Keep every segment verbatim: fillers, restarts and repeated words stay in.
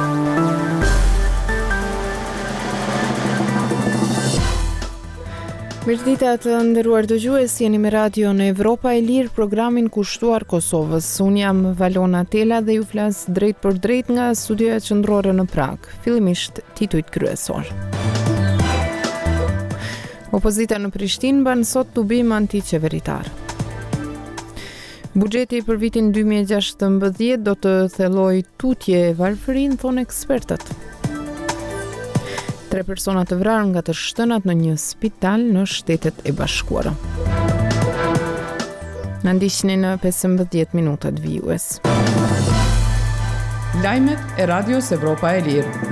Mirëdita të nderuar dëgjues, jeni me Radio në Evropa e Lirë, programin kushtuar Kosovës. Unë jam Valona Tela dhe ju flas drejt për drejt nga studioja qendrore në Prag. Fillimisht titujt kryesor. Opozita në Prishtinë ban sot tubim antiqeveritar. Buxheti për vitin dy mijë e gjashtëmbëdhjetë do të thellojë tutje e varfërinë, thonë ekspertët. Tre persona të vrarë nga të shtënat në një spital në Shtetet e Bashkuara. Në ndiqni në pesëmbëdhjetë minutat vijues. Lajmet e Radios Evropa e Lirë.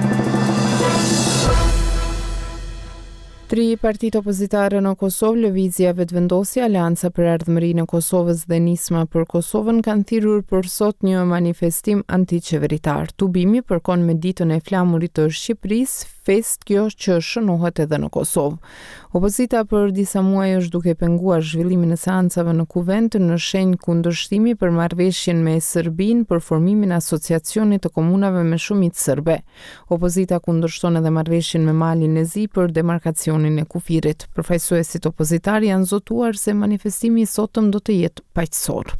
Tri partitë opozitare në Kosovë, Lëvizja Vetëvendosja, Aleanca për Ardhmërinë e Kosovës dhe Nisma për Kosovën kanë thirrur për sot një manifestim antiqeveritar. Tubimi përkon me ditën e flamurit të Shqipërisë, fest kjo që shënohet edhe në Kosovë. Opozita për disa muaj është duke penguar zhvillimin e seancave në Kuvend në shenjë kundërshtimi për marrëveshjen me Serbinë për formimin e asociacionit të komunave me shumicë serbe. Opozita kundërshton edhe marrëveshjen me Malin e Zi për demarkacionin e kufirit. Përfaqësuesit opozitar janë zotuar se manifestimi i sotëm do të jetë paqësor.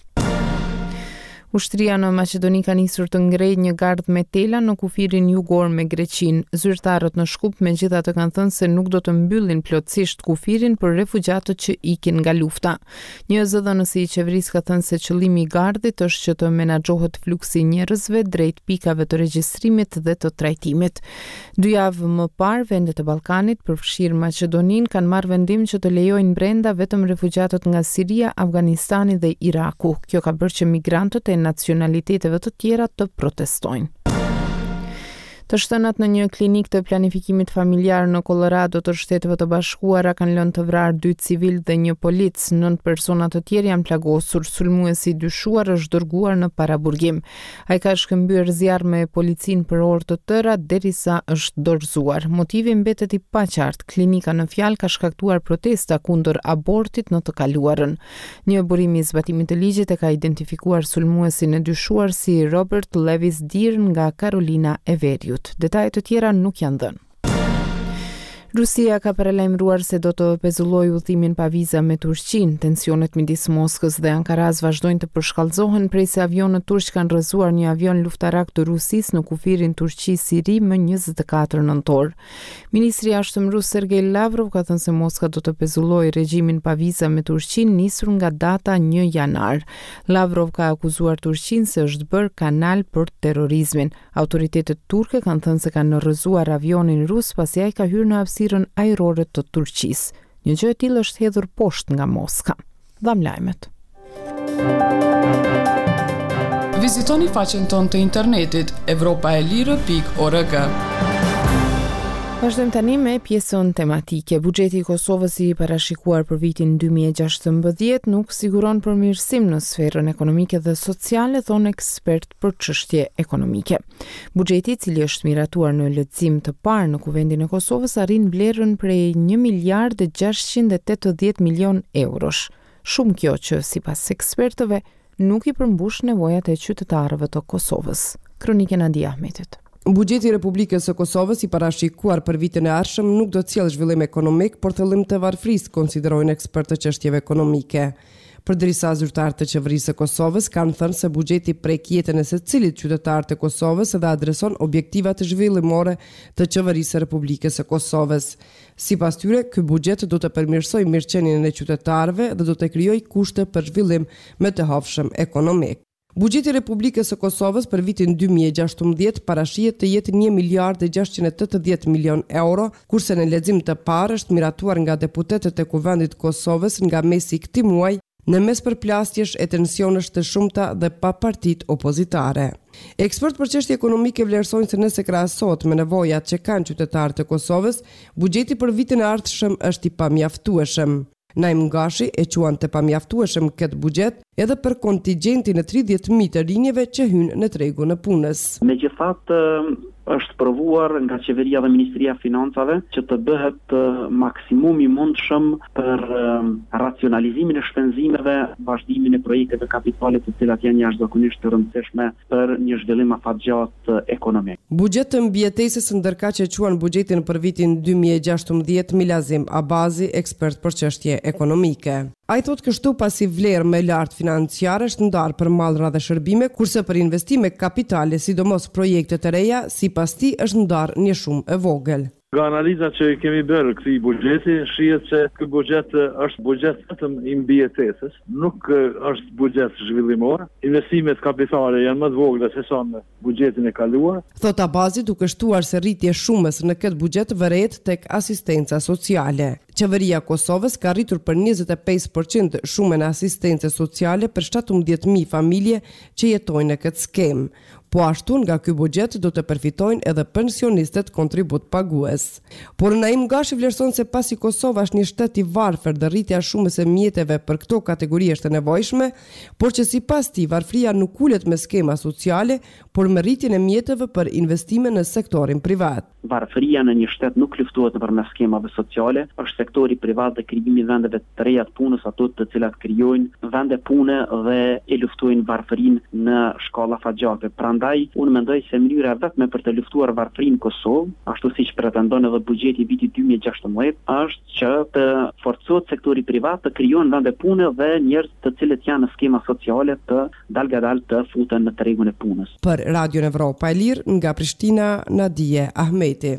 Ushtria në Maqedoni ka nisur të ngrejë një gardh me tela në kufirin jugor me Greqinë. Zyrtarët në Shkup megjithatë kanë thënë se nuk do të mbyllin plotësisht kufirin për refugjatët që ikin nga lufta. Një zëdhënësi i qeverisë ka thënë se qëllimi i gardhit është që të menaxhohet fluksi i njerëzve drejt pikave të regjistrimit dhe të trajtimit. Dy javë më parë, vendet e Ballkanit, përfshirë Maqedoninë, kanë marrë vendim që të lejojnë brenda vetëm refugjatët nga Siria, Afganistani dhe Iraku. Kjo ka bërë që migrantët e nacionaliteteve të tjera të protestojnë. Të shtënat në një klinik të planifikimit familjar në Colorado të Shteteve të Bashkuara kanë lënë të vrarë dy civil dhe një polic. Nëntë persona të tjerë janë plagosur. Sulmuesi i dyshuar është dërguar në paraburgim. Ai ka shkëmbyer zjarr me policinë për orë të tëra derisa është dorëzuar. Motivi mbetet i paqartë. Klinika në fjalë ka shkaktuar protesta kundër abortit në të kaluarën. Një burim i zbatimit të ligjit e ka identifikuar sulmuesin e dyshuar si Robert Levis Deer nga Carolina e Veriut. Detajet të tjera nuk janë dhënë. Rusia ka paralajmëruar se do të pezullojë udhëtimin pa viza me Turqinë. Tensionet midis Moskës dhe Ankaras vazhdojnë të përshkallëzohen prej se avionët turq kanë rrëzuar një avion luftarak të Rusisë në kufirin Turqi-Siri më njëzet e katër nëntor. Ministri i Jashtëm rus Sergej Lavrov ka thënë se Moska do të pezullojë regjimin pa viza me Turqinë nisur nga data një janar. Lavrov ka akuzuar Turqinë se është bërë kanal për terrorizmin. Autoritetet turke kanë thënë se kanë rrëzuar avionin rus pasi ai ka hyrë në hapësirën ajrore të Turqisë. Një gjë e tillë është hedhur poshtë nga Moska. Dham lajmet. Vizitoni faqen tonë të internetit evropa e lirë pikë org. Vazhdojmë tani me pjesën tematike. Buxheti i Kosovës i parashikuar për vitin dy mijë e gjashtëmbëdhjetë nuk siguron përmirësim në sferën ekonomike dhe sociale, thonë ekspert për çështje ekonomike. Buxheti, i cili është miratuar në lehtësim të parë në Kuvendin e Kosovës, arrin vlerën prej një miliard e gjashtëqind e tetëdhjetë milion eurosh. Shumë kjo që sipas ekspertëve nuk i përmbush nevojat e qytetarëve të Kosovës. Kronikën Adi Ahmetit. Buxheti i Republikës së Kosovës i parashikuar për vitin e ardhshëm nuk do të sjellë zhvillim ekonomik, por thellim të varfërisë, konsiderojnë ekspertë të çështjeve ekonomike. Përdërisa zyrtarët të qeverisë së Kosovës kanë thënë se buxheti prek jetën e secilit qytetar të Kosovës dhe adreson objektiva të zhvillimore të qeverisë së Republikës së Kosovës. Sipas tyre, ky buxhet do të përmirësojë mirëqenien e qytetarëve dhe do të krijojë kushte për zhvillim më të hapshëm ekonomik. Buxheti i Republikës së Kosovës për vitin dy mijë e gjashtëmbëdhjetë parashihet të jetë një miliard e gjashtëqind e tetëdhjetë milion euro, kurse në lexim të parë është miratuar nga deputetët e Kuvendit të Kosovës nga mesi i këtij muaji në mes përplasjesh e tensionesh të shumta dhe pa partitë opozitare. Ekspertë për çështje ekonomike vlerësojnë se nëse krahasohet me nevojat që kanë qytetarët e Kosovës, buxheti për vitin e ardhshëm është i pamjaftueshëm. Naim Gashi e quan të pamjaftueshëm këtë buxhet edhe për kontingjentin e tridhjetë mijë të rinjeve që hynë në tregun e punës. Megjithatë, është provuar nga qeveria dhe Ministria e Financave që të bëhet maksimumi mundshëm për racionalizimin e shpenzimeve, vazhdimin e projekteve kapitale të cilat janë jashtëzakonisht të rëndësishme për një zhvillim afatgjatë ekonomik. Buxhet të mbijetesës ndërkaq e quan buxhetin për vitin dy mijë e gjashtëmbëdhjetë Milazim Abazi, ekspert për çështje ekonomike. Ai thotë kështu pasi vlerë më lartë financiare është ndarë për mallra dhe shërbime, kurse për investime kapitale, sidomos projekte të reja, sipas tij është ndarë një shumë e vogël. Nga analiza që kemi bërë këtij buxheti, shihet se ky buxhet është buxhet vetëm i mbijetesës, nuk është buxhet zhvillimor. Investimet kapitale janë më të vogla se sa në buxhetin e kaluar. Thot Abazi, duke shtuar se rritje shumës në këtë buxhet vëret tek asistenca sociale. Qeveria e Kosovës ka rritur për njëzet e pesë përqind shumën e asistencës sociale për shtatëmbëdhjetë mijë familje që jetojnë në këtë skemë. Po ashtu nga ky buxhet do të përfitojnë edhe pensionistët kontribut pagues. Por Naim Gashi vlerëson se pasi Kosova është një shtet i varfër dhe rritja e shumës së mjeteve për këto kategori është e nevojshme, por që sipas tij varfëria nuk ulet me skema sociale, por me rritjen e mjeteve për investime në sektorin privat. Varfëria në një shtet nuk luftohet nëpërmes skemave sociale, është sektori privat dhe krijimi i vendeve të reja të punës, ato të cilat krijojnë vende pune dhe e luftojnë varfërinë në shkalla afatgjate. Prandaj, unë mendoj se mënyra vetme për të luftuar varfërinë në Kosovë, ashtu siç pretendon edhe buxheti i vitit dy mijë e gjashtëmbëdhjetë, është që të forcohet sektori privat të krijojnë vende pune dhe njerëz të cilët janë në skema sociale të dalgadal të futen në tregun e punës. Për Radio Evropa e Lirë, nga Prishtina, Nadije Ahmeti.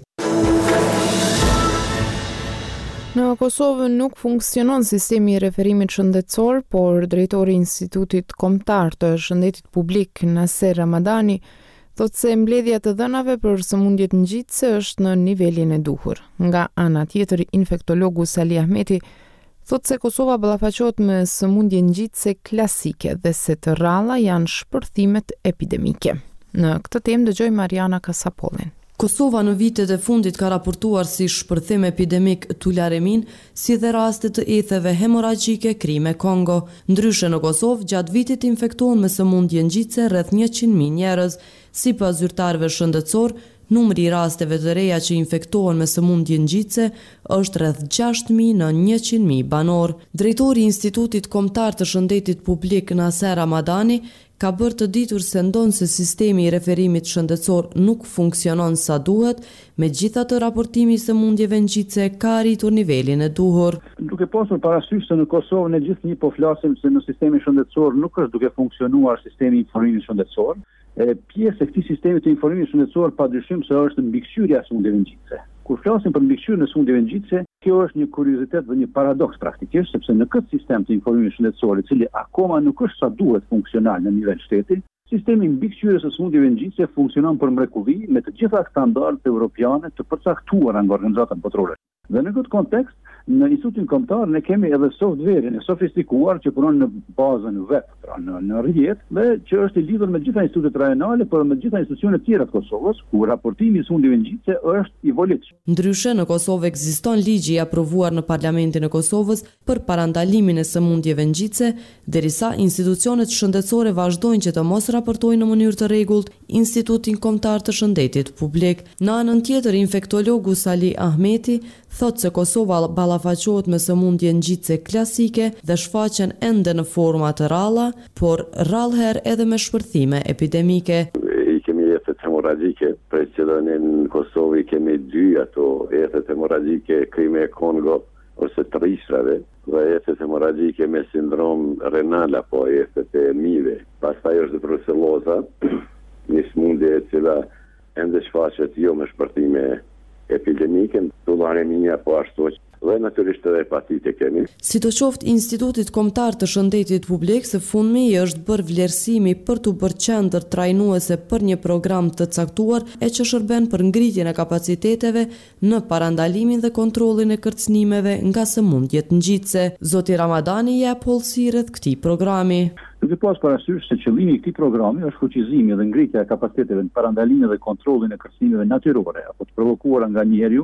Në Kosovë nuk funksionon sistemi i referimit shëndetësor, por drejtori i Institutit Kombëtar të Shëndetit Publik, Naser Ramadani, thotë se mbledhja të dhënave për sëmundjet ngjitëse është në nivelin e duhur. Nga ana tjetër, infektologu Sali Ahmeti thotë se Kosova ballafaqohet me sëmundje ngjitëse klasike dhe se të rralla janë shpërthimet epidemike. Në këtë temë dëgjoj Mariana Kasapollin. Kosova në vitet e fundit ka raportuar si shpërthim epidemik tularemin, si dhe raste të etheve hemoragjike krime Kongo. Ndryshe në Kosovë, gjatë vitit infektohen me sëmundje ngjitëse rreth njëqind mijë njerëz. Sipas zyrtarëve shëndetësor, numri i rasteve të reja që infektohen me sëmundje ngjitëse është rreth gjashtë mijë në njëqind mijë banor. Drejtori i Institutit Kombëtar të Shëndetit Publik, Naser Ramadani, ka bërë të ditur se ndonë se sistemi i referimit shëndetësor nuk funksionon sa duhet, megjithatë raportimi i sëmundjeve ngjitëse ka arritur nivelin e duhur. Duke pasur parasysh se në Kosovë ne gjithnjë po flasim se në sistemin shëndetësor nuk është duke funksionuar sistemi i informimit shëndetësor. E pjesë e këtij sistemi të informimit shëndetësor padyshim se është mbikëqyrja e sëmundjeve ngjitëse. Kur flasim për mbikëqyrjen e sëmundjeve ngjitëse, kjo është një kuriozitet dhe një paradoks praktikisht, sepse në këtë sistem të informimit shëndetësor, i cili akoma nuk është sa duhet funksional në nivel shteti, sistemi mbikëqyrjes së sëmundjeve ngjitëse funksionon për mrekulli me të gjitha standardet evropiane të përcaktuara nga organizata botërore. Dhe në këtë kontekst, në Institutin Kombëtar ne kemi edhe softverin e sofistikuar që punon në bazën web, pra në, në rrjet, dhe që është i lidhur me gjitha institutet rajonale, por me gjitha institucionet tjera të Kosovës, ku raportimi i sëmundjeve ngjitëse është i volitshëm. Ndryshe në Kosovë ekziston ligji i aprovuar në Parlamentin e Kosovës për parandalimin e sëmundjeve ngjitëse, derisa institucionet shëndetësore vazhdojnë që të mos raportojnë në mënyrë të rregullt Institutin Kombëtar të Shëndetit Publik. Në anën tjetër, infektologu Sali Ahmeti thotë se Kosova ballafaqohet me sëmundje ngjitëse klasike dhe shfaqen ende në forma të rralla, por rrallëherë edhe me shpërthime epidemike. I kemi ethet hemoragjike, për që në Kosovë kemi dy ato ethet hemoragjike krime Kongo ose të rishrave, dhe ethet hemoragjike me sindrom renal apo ethet e mive. Pastaj është bruceloza, një sëmundje e cila ende shfaqet jo me shpërthime epidemike, tularemia po ashtu dhe natyrisht edhe hepatite kemi. Sidoqoftë, Institutit Kombëtar të Shëndetit Publik së fundmi është bërë vlerësimi për të bërë qendër trajnuese për një program të caktuar e që shërben për ngritjen e kapaciteteve në parandalimin dhe kontrollin e kërcënimeve nga sëmundjet ngjitëse. Zoti Ramadani jep hollësi rreth këtij programi. Duke pas parasysh se qëllimi i këtij programi është fuqizimi dhe ngritja e kapaciteteve në parandalimin dhe kontrollin e kërcënimeve natyrore apo të provokuara nga njeriu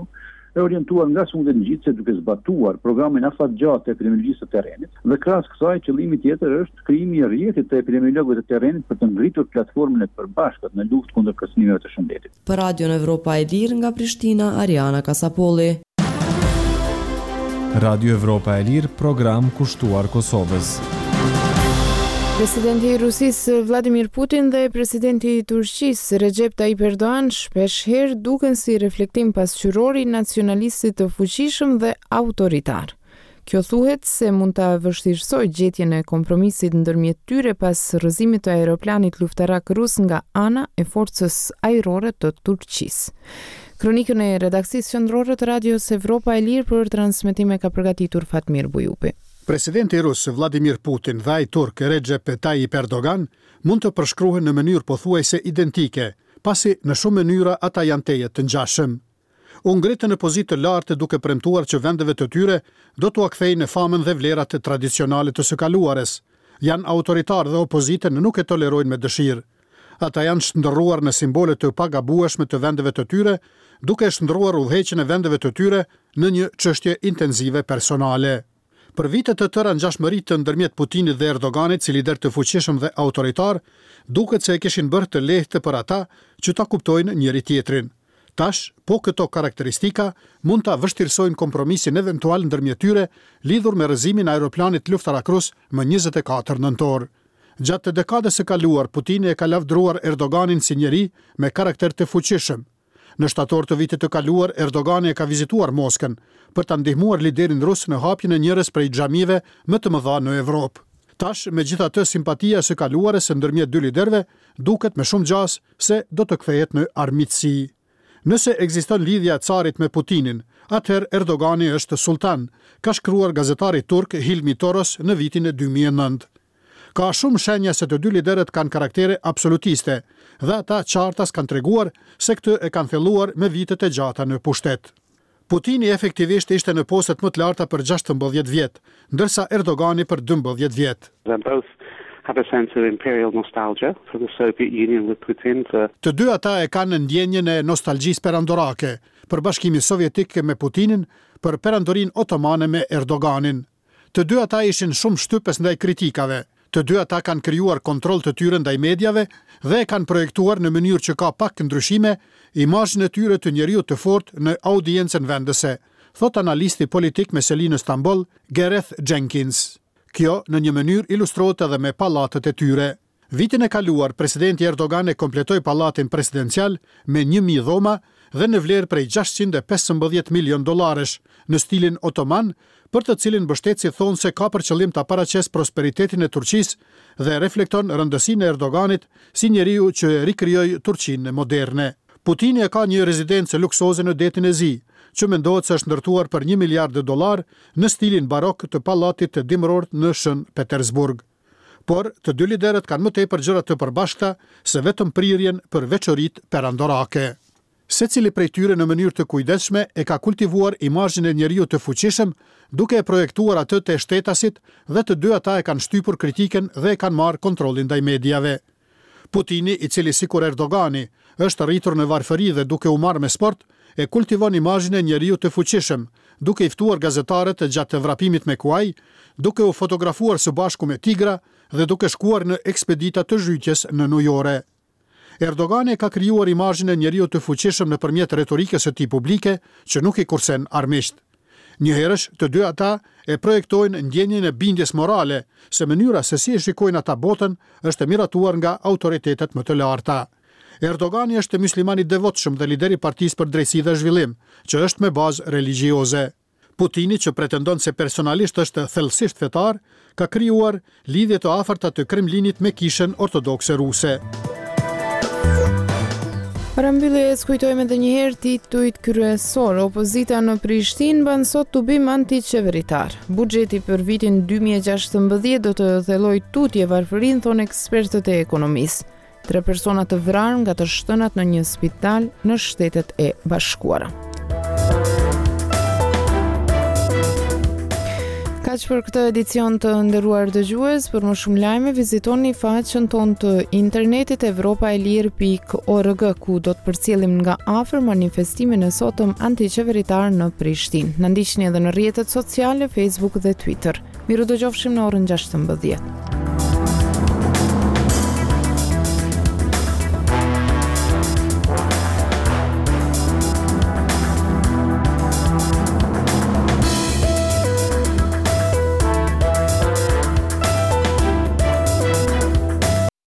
e orientuar nga sundet ngjitse duke zbatuar programin afatgjatë të epidemiologjisë të terrenit dhe krahas kësaj qëllimi tjetër është krijimi i rrjetit të epidemiologëve të terrenit për të ngritur platformën e përbashkët në luftë kundër kërcënimeve të shëndetit. Për Radion Evropa e Lirë nga Prishtina, Ariana Kasapolli. Radio Evropa e Lirë, program kushtuar Kosovës. Presidenti i Rusisë Vladimir Putin dhe presidenti i Turqisë Recep Tayyip Erdogan shpesh herë duken si reflektim pasqyror i nacionalistit të fuqishëm dhe autoritar. Kjo thuhet se mund ta vështirësojë gjetjen e kompromisit ndërmjet tyre pas rrëzimit të aeroplanit luftarak rus nga ana e forcës ajrore të Turqisë. Kronikën e redaksisë qendrore të Radios Evropa e Lirë për transmetime ka përgatitur Fatmir Bujupi. Presidenti rus Vladimir Putin dhe ai turk Recep Tayyip Erdogan mund të përshkruhen në mënyrë pothuajse identike, pasi në shumë mënyra ata janë tejet të ngjashëm. U ngritën në pozitë të lartë duke premtuar që vendeve të tyre do t'u kthejnë në famën dhe vlerat tradicionale të së kaluarës. Janë autoritar dhe opozitën nuk e tolerojnë me dëshirë. Ata janë shndërruar në simbole të pagabueshme të vendeve të tyre, duke shndërruar udhëheqjen e vendeve të tyre në një çështje intensive personale. Për vite të tëra ngjashmëri të ndërmjet Putinit dhe Erdoganit, si lider të fuqishëm dhe autoritar, duket se e kishin bërë të lehtë për ata që ta kuptojnë njëri tjetrin. Tash, po këto karakteristika mund ta vështirësojnë kompromisin eventual ndërmjet tyre lidhur me rrëzimin e aeroplanit luftarak rus më njëzet e katër nëntor. Gjatë të dekadës së kaluar, Putini e ka lavdëruar Erdoganin si njeri me karakter të fuqishëm. Në shtator të vitit të kaluar, Erdogani e ka vizituar Moskën për ta ndihmuar liderin rus në hapjen e njërës prej xhamive më të mëdha në Evropë. Tash, megjithatë, simpatia së kaluarës ndërmjet dy liderëve duket me shumë gjas se do të kthehet në armiqësi. Nëse ekziston lidhja e carit me Putinin, atëherë Erdogani është sultan, ka shkruar gazetari turk Hilmi Toros në vitin e dy mijë e nëntë. Ka shumë shenja se të dy liderët kanë karaktere absolutiste dhe ata qartas kanë treguar se këtë e kanë thelluar me vitet e gjata në pushtet. Putini efektivisht ishte në postet më të larta për gjashtëmbëdhjetë vjet, ndërsa Erdogani për dymbëdhjetë vjet. Have a sense of imperial nostalgia for the Soviet Union with Putin. For... Të dy ata e kanë ndjenjën e nostalgjisë perandorake për Bashkimin Sovjetik me Putinin, për perandorinë otomane me Erdoganin. Të dy ata ishin shumë shtypës ndaj kritikave. Të dy ata kanë krijuar kontroll të tyre ndaj mediave dhe e kanë projektuar në mënyrë që ka pak ndryshime imazhin e tyre të njeriut të fortë në audiencën vendese, thot analisti politik me selinë në Stamboll, Gareth Jenkins. Kjo në një mënyrë ilustrohet edhe me pallatet e tyre. Vitin e kaluar, presidenti Erdogan e kompletoi pallatin presidencial me një mijë dhoma dhe në vlerë prej gjashtëqind e pesëmbëdhjetë milion dollarësh në stilin otoman, për të cilin mbështetësit thonë se ka për qëllim ta paraqesë prosperitetin e Turqisë dhe reflekton rëndësinë e Erdoganit si njeriu që rikrijoi Turqinë moderne. Putini e ka një rezidencë luksoze në detin e Zi, që mendohet se është ndërtuar për një miliard dollar në stilin barok të pallatit të dimëror në Shën Petersburg. Por të dy liderët kanë më tepër gjëra të përbashkëta se vetëm prirjen për veçoritë perandorake. Secili prej tyre në mënyrë të kujdesshme e ka kultivuar imazhin e njeriu të fuqishëm, duke e projektuar atë te shtetasit dhe të dy ata e kanë shtypur kritiken dhe e kanë marrë kontrollin ndaj mediave. Putini, i cili sikur Erdogani është rritur në varfëri dhe duke u marrë me sport, e kultivon imazhin e njeriu të fuqishëm, duke i ftuar gazetarët gjatë vrapimit me kuaj, duke u fotografuar së bashku me tigra dhe duke shkuar në ekspedita të zhytjes në ujore. Erdogani ka krijuar imazhin e njeriu të fuqishëm nëpërmjet retorikës së tij publike që nuk i kursen armisht. Njëherësh të dy ata e projektojnë ndjenjën e bindjes morale se mënyra se si e shikojnë ata botën është e miratuar nga autoritetet më të larta. Erdogani është musliman i devotshëm dhe lideri i Partisë për Drejtësi dhe Zhvillim, që është me bazë religjioze. Putini, që pretendon se personalisht është thellësisht fetar, ka krijuar lidhje të afërta të Kremlinit me Kishën ortodokse ruse. Para mbylljes kujtojmë edhe një herë titujt kryesor. Opozita në Prishtinë ban sot tubim antiqeveritar. Buxheti për vitin dy mijë e gjashtëmbëdhjetë do të thellojë tutje varfërinë, thonë ekspertët e ekonomisë. Tre persona të vrarë nga të shtënat në një spital në Shtetet e Bashkuara. Kaq për këtë edicion të nderuar dëgjues, për më shumë lajme vizitoni faqen tonë të internetit europa e lirë pikë org, ku do të përcjellim nga afër manifestimin e sotëm antiqeveritar në Prishtinë. Na ndiqni edhe në rrjetet sociale, Facebook dhe Twitter. Miru dëgjofshim në orën gjashtëmbëdhjetë.